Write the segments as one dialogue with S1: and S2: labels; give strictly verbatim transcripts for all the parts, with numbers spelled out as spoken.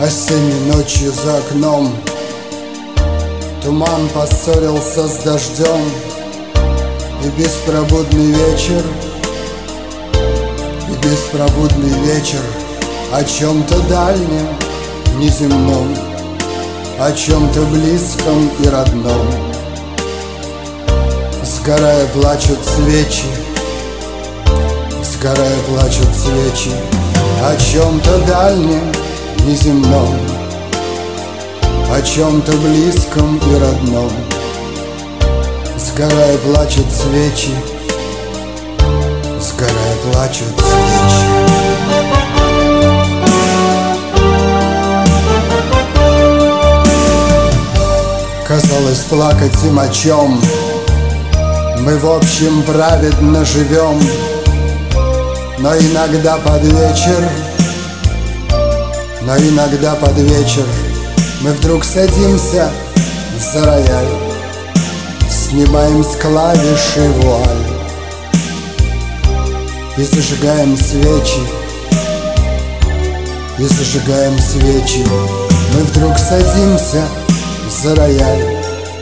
S1: Осенней ночью за окном туман поссорился с дождем, и беспробудный вечер, и беспробудный вечер о чем-то дальнем, неземном, о чем-то близком и родном. Сгорая плачут свечи, сгорая плачут свечи о чем-то дальнем, неземном, о чем-то близком и родном. Сгорая плачут свечи, сгорая плачут свечи. Казалось, плакать им о чем? Мы в общем праведно живем, но иногда под вечер, но иногда под вечер мы вдруг садимся за рояль, снимаем с клавиши вуаль и зажигаем свечи, и зажигаем свечи. Мы вдруг садимся за рояль,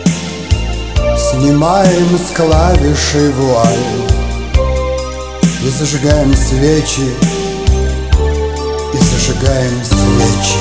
S1: снимаем с клавиши вуаль и зажигаем свечи, и зажигаем свечи.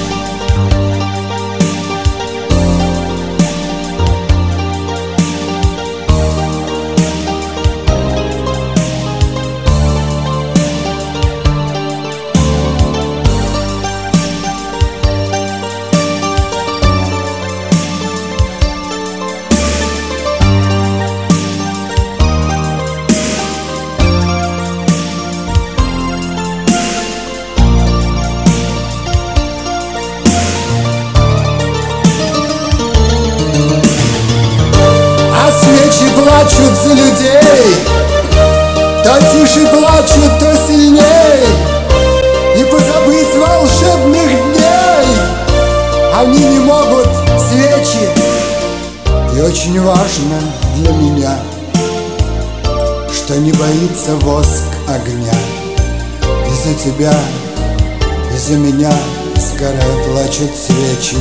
S1: Плачут за людей, то тише плачут, то сильней, и позабыть волшебных дней они не могут, свечи. И очень важно для меня, что не боится воск огня. И за тебя, и за меня сгорая плачут свечи.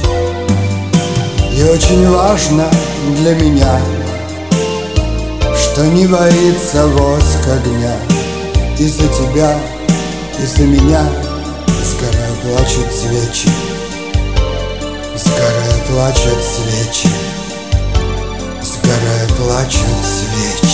S1: И очень важно для меня, что не боится воск огня. И за тебя, и за меня сгорая плачут свечи, сгорая плачут свечи, сгорая плачут свечи.